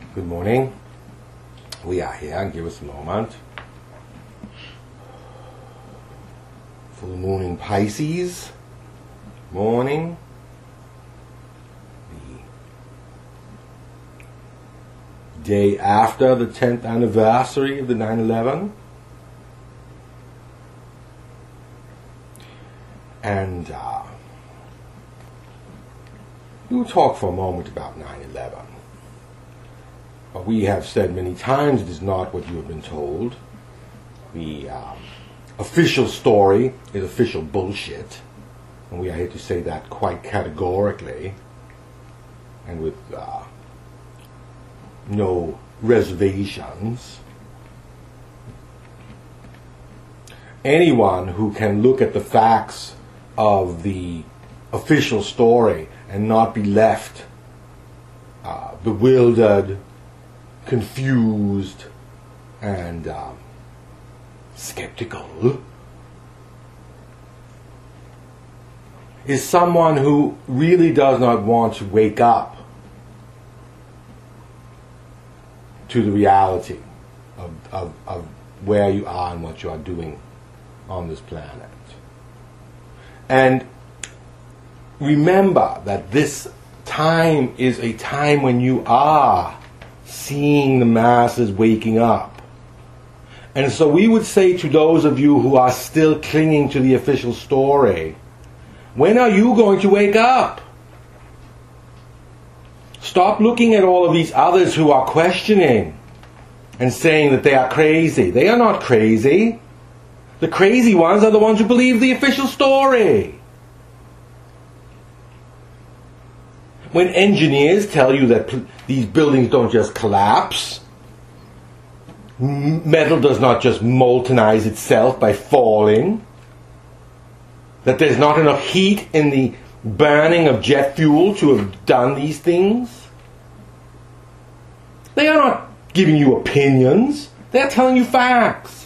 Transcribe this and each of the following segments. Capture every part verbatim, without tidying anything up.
Good morning. We are here. Give us a moment. Full moon in Pisces. Morning. The day after the tenth anniversary of the nine eleven. And uh, we'll talk for a moment about nine eleven. We have said many times it is not what you have been told. The um, official story is official bullshit. And we are here to say that quite categorically and with uh, no reservations. Anyone who can look at the facts of the official story and not be left uh, bewildered, confused, and um, skeptical is someone who really does not want to wake up to the reality of, of, of where you are and what you are doing on this planet. And remember that this time is a time when you are seeing the masses waking up. And so we would say to those of you who are still clinging to the official story, when are you going to wake up? Stop looking at all of these others who are questioning and saying that they are crazy. They are not crazy. The crazy ones are the ones who believe the official story. When engineers tell you that pl- these buildings don't just collapse, m- metal does not just moltenize itself by falling, that there's not enough heat in the burning of jet fuel to have done these things, they are not giving you opinions, they're telling you facts.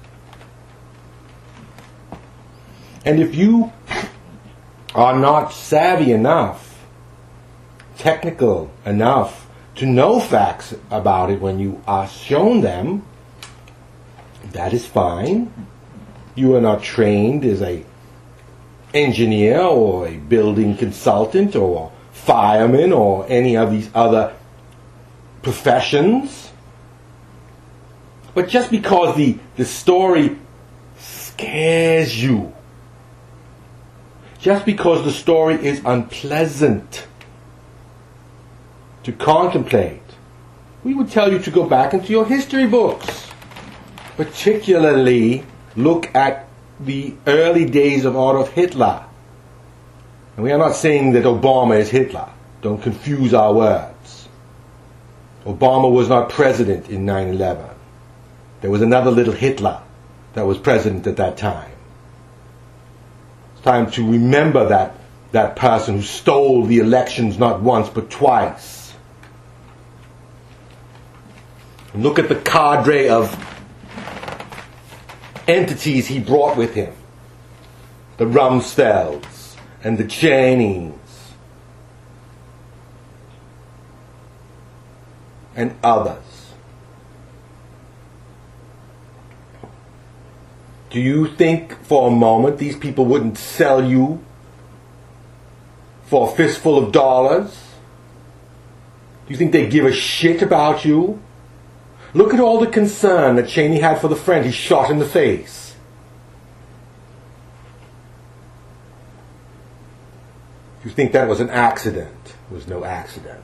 And if you are not savvy enough, technical enough to know facts about it when you are shown them, that is fine. You are not trained as a engineer or a building consultant or fireman or any of these other professions. But just because the, the story scares you, just because the story is unpleasant to contemplate, we would tell you to go back into your history books. Particularly look at the early days of Adolf Hitler. And we are not saying that Obama is Hitler. Don't confuse our words. Obama was not president in nine eleven. There was another little Hitler that was president at that time. It's time to remember that, that person who stole the elections not once but twice. Look at the cadre of entities he brought with him. The Rumsfelds and the Cheneys and others. Do you think for a moment these people wouldn't sell you for a fistful of dollars? Do you think they give a shit about you? Look at all the concern that Cheney had for the friend he shot in the face. You think that was an accident? It was no accident.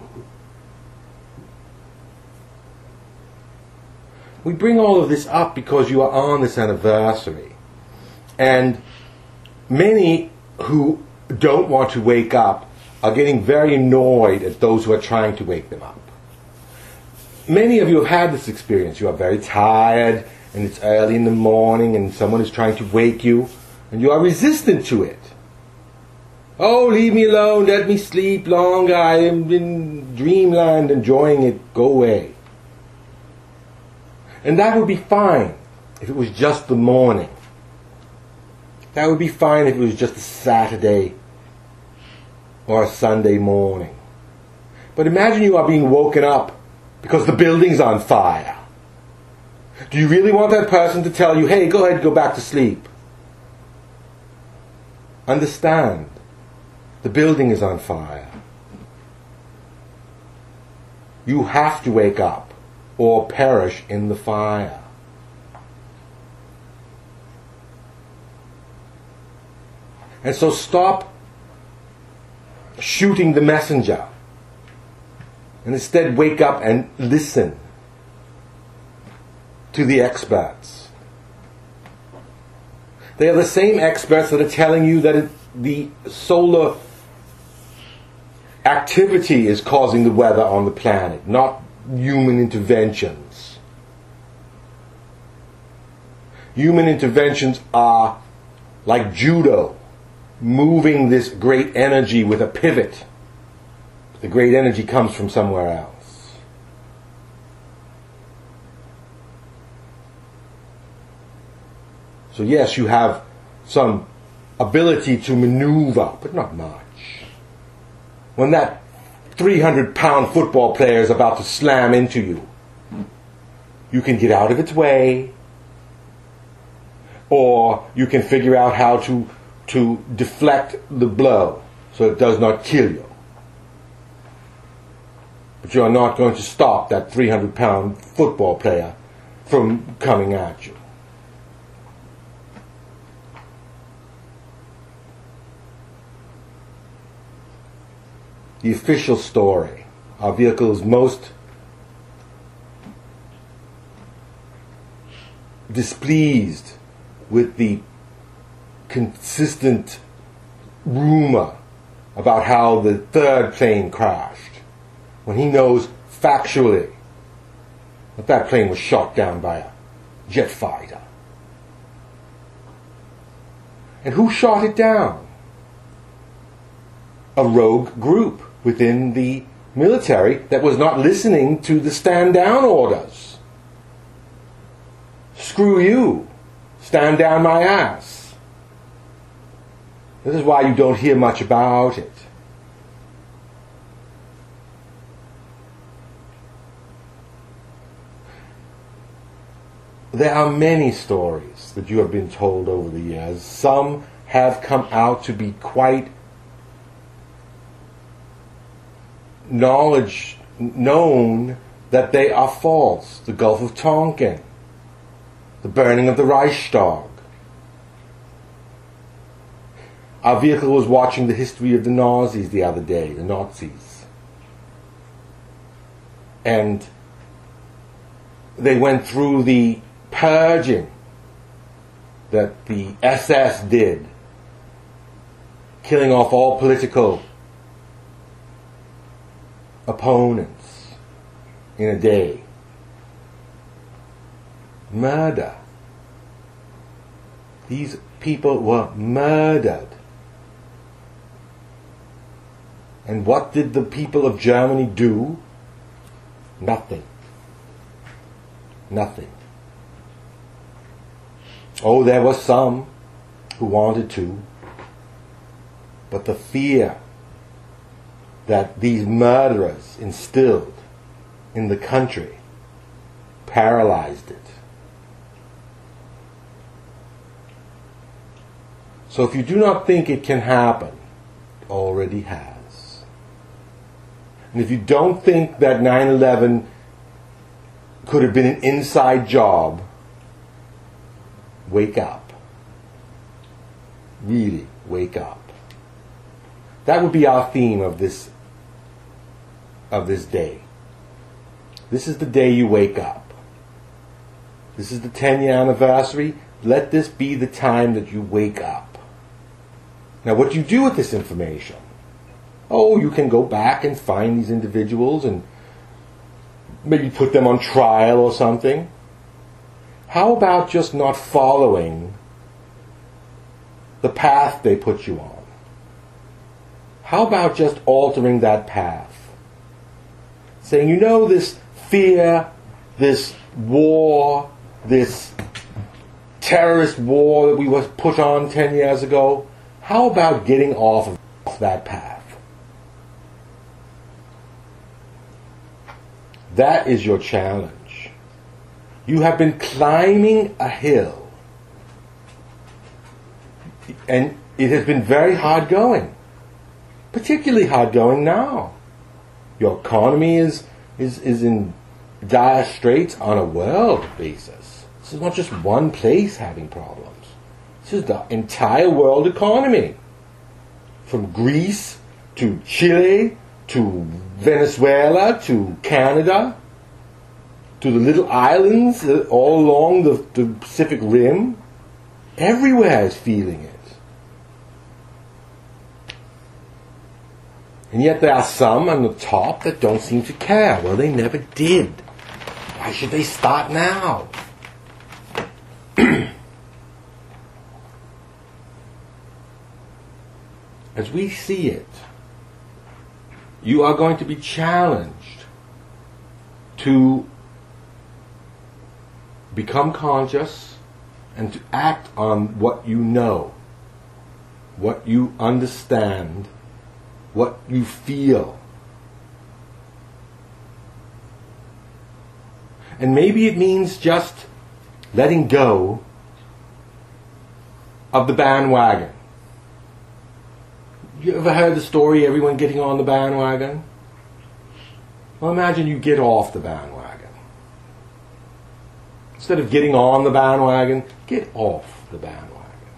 We bring all of this up because you are on this anniversary. And many who don't want to wake up are getting very annoyed at those who are trying to wake them up. Many of you have had this experience. You are very tired, and it's early in the morning, and someone is trying to wake you, and you are resistant to it. Oh, leave me alone, let me sleep longer, I am in dreamland enjoying it, go away. And that would be fine if it was just the morning. That would be fine if it was just a Saturday or a Sunday morning. But imagine you are being woken up because the building's on fire. Do you really want that person to tell you, hey, go ahead, go back to sleep? Understand, the building is on fire. You have to wake up or perish in the fire. And so stop shooting the messenger and instead wake up and listen to the experts. They are the same experts that are telling you that it, the solar activity is causing the weather on the planet, not human interventions. Human interventions are like judo, moving this great energy with a pivot. The great energy comes from somewhere else. So yes, you have some ability to maneuver, but not much. When that three hundred pound football player is about to slam into you, you can get out of its way, or you can figure out how to, to deflect the blow so it does not kill you. But you are not going to stop that three hundred pound football player from coming at you. The official story. Our vehicle is most displeased with the consistent rumor about how the third plane crashed, when he knows factually that that plane was shot down by a jet fighter. And who shot it down? A rogue group within the military that was not listening to the stand down orders. Screw you. Stand down my ass. This is why you don't hear much about it. There are many stories that you have been told over the years. Some have come out to be quite knowledge known that they are false. The Gulf of Tonkin, the burning of the Reichstag. Our vehicle was watching the history of the Nazis the other day, the Nazis. And they went through the purging that the S S did, killing off all political opponents in a day. Murder. These people were murdered. And what did the people of Germany do? Nothing. Nothing. Oh, there were some who wanted to, but the fear that these murderers instilled in the country paralyzed it. So if you do not think it can happen, it already has. And if you don't think that nine eleven could have been an inside job, wake up. Really, wake up. That would be our theme of this of this day. This is the day you wake up. This is the ten-year anniversary. Let this be the time that you wake up. Now, what do you do with this information? Oh, you can go back and find these individuals and maybe put them on trial or something. How about just not following the path they put you on? How about just altering that path? Saying, you know, this fear, this war, this terrorist war that we was put on ten years ago, how about getting off of that path? That is your challenge. You have been climbing a hill, and it has been very hard going, particularly hard going now. Your economy is, is, is in dire straits on a world basis. This is not just one place having problems. This is the entire world economy. From Greece to Chile to Venezuela to Canada to the little islands all along the, the Pacific Rim. Everywhere is feeling it. And yet there are some on the top that don't seem to care. Well, they never did. Why should they start now? As we see it, you are going to be challenged to become conscious and to act on what you know, what you understand, what you feel. And maybe it means just letting go of the bandwagon. You ever heard the story, everyone getting on the bandwagon? Well, imagine you get off the bandwagon. Instead of getting on the bandwagon, get off the bandwagon.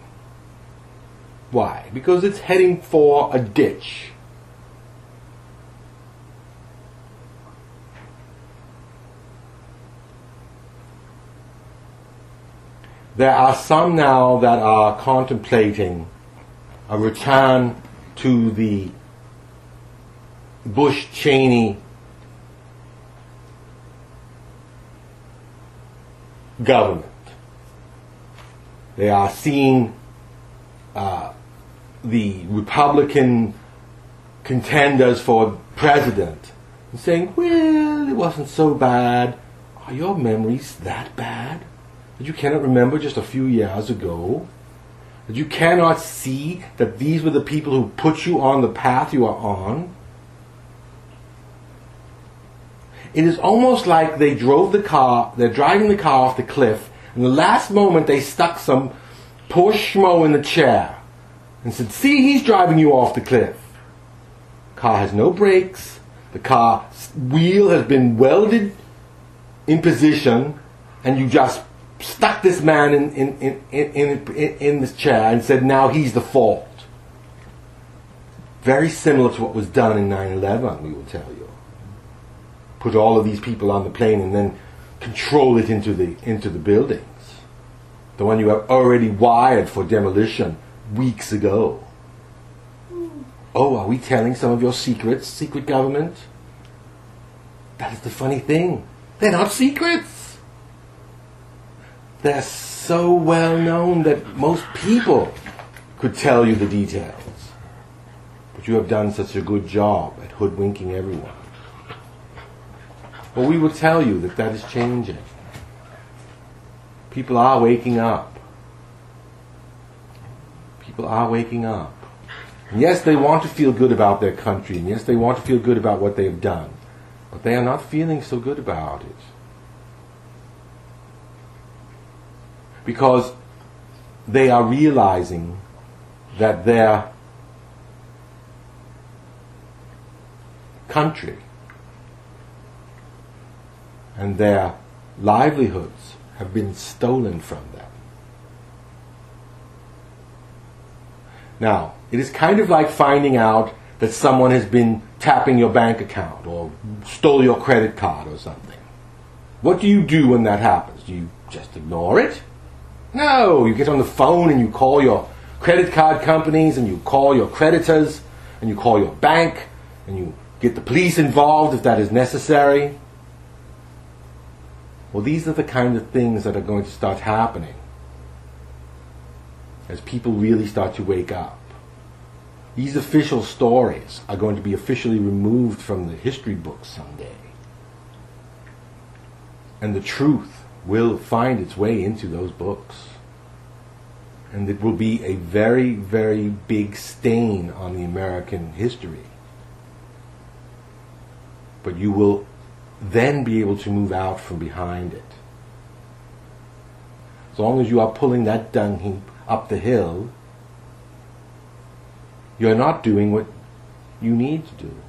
Why? Because it's heading for a ditch. There are some now that are contemplating a return to the Bush-Cheney government. They are seeing uh, the Republican contenders for president and saying, well, it wasn't so bad. Are your memories that bad? That you cannot remember just a few years ago? That you cannot see that these were the people who put you on the path you are on? It is almost like they drove the car, they're driving the car off the cliff, and the last moment they stuck some poor schmo in the chair and said, see, he's driving you off the cliff. Car has no brakes, the car wheel has been welded in position, and you just stuck this man in, in, in, in, in, in this chair and said, now he's the fault. Very similar to what was done in nine eleven, we will tell you. Put all of these people on the plane and then control it into the, into the buildings. The one you have already wired for demolition weeks ago. Oh, are we telling some of your secrets, secret government? That is the funny thing. They're not secrets. They're so well known that most people could tell you the details. But you have done such a good job at hoodwinking everyone. Well, we will tell you that that is changing. People are waking up. People are waking up. And yes, they want to feel good about their country, and yes, they want to feel good about what they've done. But they are not feeling so good about it. Because they are realizing that their country and their livelihoods have been stolen from them. Now, it is kind of like finding out that someone has been tapping your bank account or stole your credit card or something. What do you do when that happens? Do you just ignore it? No, you get on the phone and you call your credit card companies and you call your creditors and you call your bank and you get the police involved if that is necessary. Well, these are the kind of things that are going to start happening as people really start to wake up. These official stories are going to be officially removed from the history books someday. And the truth will find its way into those books. And it will be a very, very big stain on the American history. But you will then be able to move out from behind it. As long as you are pulling that dung heap up the hill, you're not doing what you need to do,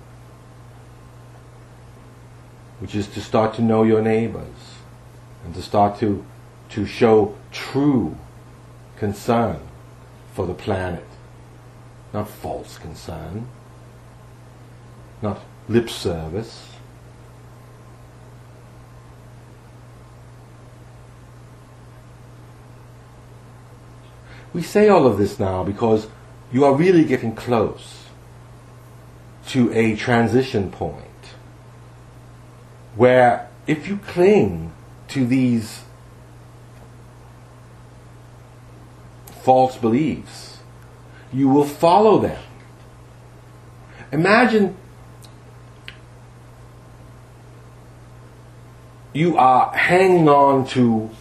which is to start to know your neighbors and to start to, to show true concern for the planet, not false concern, not lip service. We say all of this now because you are really getting close to a transition point where if you cling to these false beliefs, you will follow them. Imagine you are hanging on to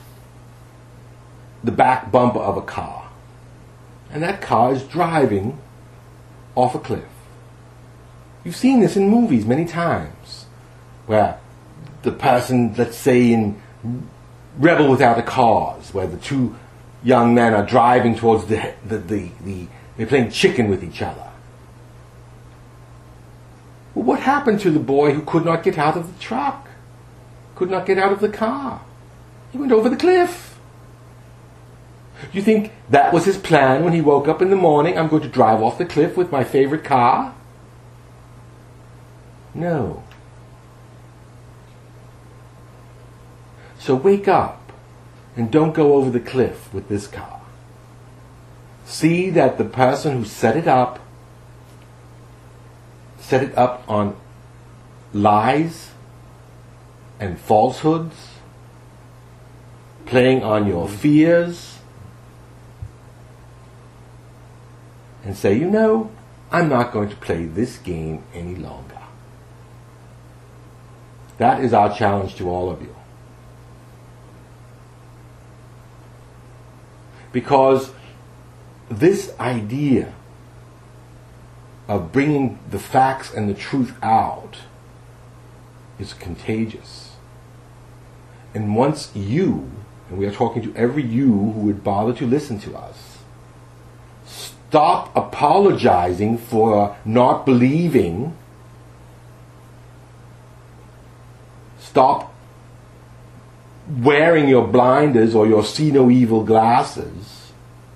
the back bumper of a car, and that car is driving off a cliff. You've seen this in movies many times, where the person, let's say in Rebel Without a Cause, where the two young men are driving towards the, the, the, the they're playing chicken with each other. Well, what happened to the boy who could not get out of the truck? Could not get out of the car? He went over the cliff. Do you think that was his plan when he woke up in the morning? I'm going to drive off the cliff with my favorite car? No. So wake up and don't go over the cliff with this car. See that the person who set it up set it up on lies and falsehoods, playing on your fears, and say, you know, I'm not going to play this game any longer. That is our challenge to all of you. Because this idea of bringing the facts and the truth out is contagious. And once you, and we are talking to every you who would bother to listen to us, stop apologizing for not believing, stop wearing your blinders or your see no evil glasses,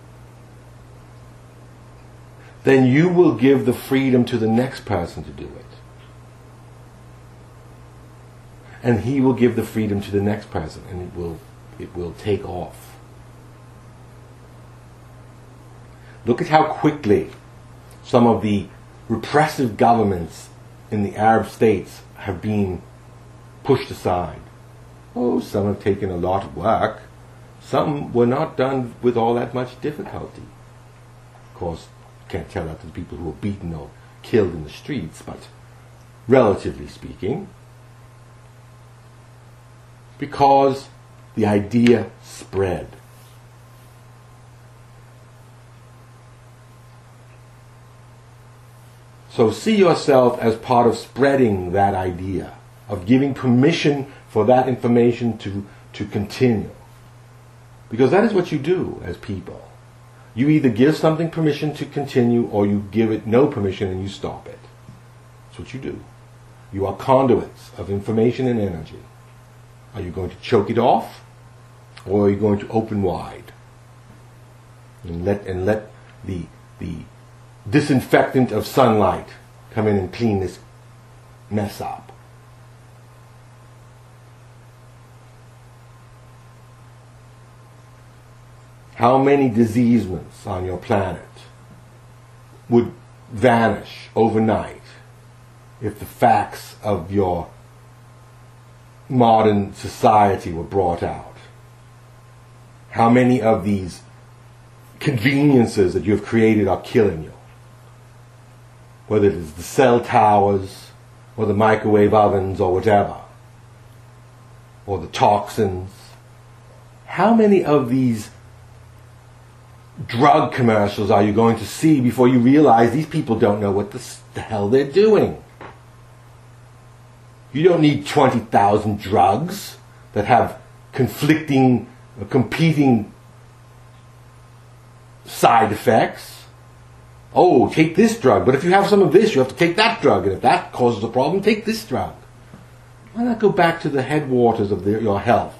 then you will give the freedom to the next person to do it. And he will give the freedom to the next person, and it will it will take off. Look at how quickly some of the repressive governments in the Arab states have been pushed aside. Oh, some have taken a lot of work. Some were not done with all that much difficulty. Of course, you can't tell that to the people who were beaten or killed in the streets, but relatively speaking, because the idea spread. So see yourself as part of spreading that idea, of giving permission for that information to, to continue. Because that is what you do as people. You either give something permission to continue, or you give it no permission and you stop it. That's what you do. You are conduits of information and energy. Are you going to choke it off, or are you going to open wide and let and let the the disinfectant of sunlight come in and clean this mess up? How many diseasements on your planet would vanish overnight if the facts of your modern society were brought out? How many of these conveniences that you have created are killing you? Whether it is the cell towers, or the microwave ovens, or whatever, or the toxins. How many of these drug commercials are you going to see before you realize these people don't know what the, the hell they're doing? You don't need twenty thousand drugs that have conflicting, uh, competing side effects. Oh, take this drug, but if you have some of this, you have to take that drug, and if that causes a problem, take this drug. Why not go back to the headwaters of the, your health?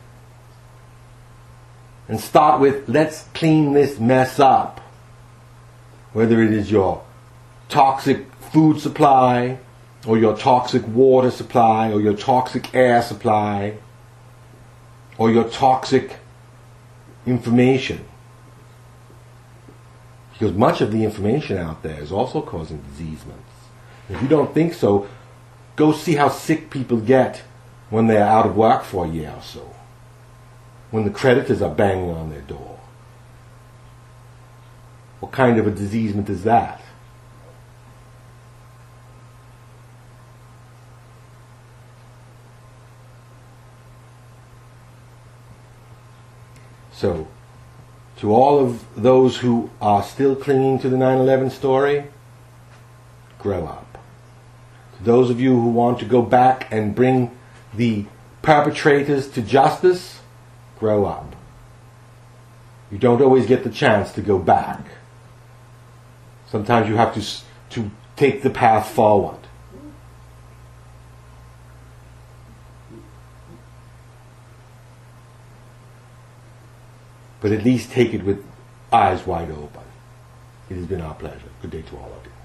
And start with, let's clean this mess up. Whether it is your toxic food supply, or your toxic water supply, or your toxic air supply, or your toxic information. Because much of the information out there is also causing diseasements. If you don't think so, go see how sick people get when they're out of work for a year or so. When the creditors are banging on their door. What kind of a diseasement is that? So, to all of those who are still clinging to the nine eleven story, grow up. To those of you who want to go back and bring the perpetrators to justice, grow up. You don't always get the chance to go back. Sometimes you have to, to take the path forward. But at least take it with eyes wide open. It has been our pleasure. Good day to all of you.